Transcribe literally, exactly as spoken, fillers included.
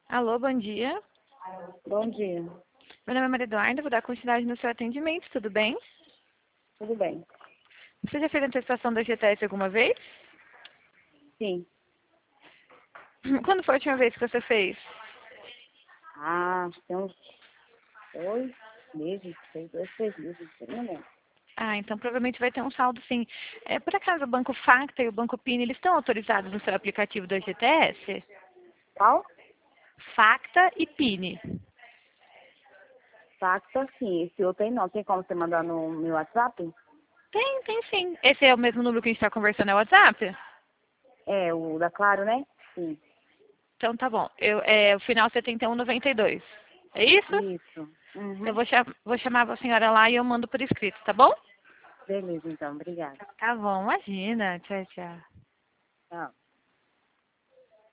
Alô, bom dia. Bom dia. Meu nome é Maria Eduarda, vou dar continuidade no seu atendimento, tudo bem? Tudo bem? Você já fez a antecipação da G T S alguma vez? Sim. Quando foi a última vez que você fez? Ah, acho que tem uns dois meses, três, dois, três meses, não lembro. Ah, então provavelmente vai ter um saldo sim. É, por acaso o Banco Facta e o Banco Pini, eles estão autorizados no seu aplicativo da G T S? Qual? Facta e Pini. Facta, sim. Esse outro aí não. Tem como você mandar no meu WhatsApp? Tem, tem sim. Esse é o mesmo número que a gente está conversando, é o WhatsApp? É, o da Claro, né? Sim. Então tá bom. Eu, é o final setenta e um noventa e dois. É isso? Isso. Eu Uhum. vou, cha- vou chamar a senhora lá e eu mando por escrito, tá bom? Beleza, então. Obrigada. Tá bom, imagina. Tchau, tchau. Tchau.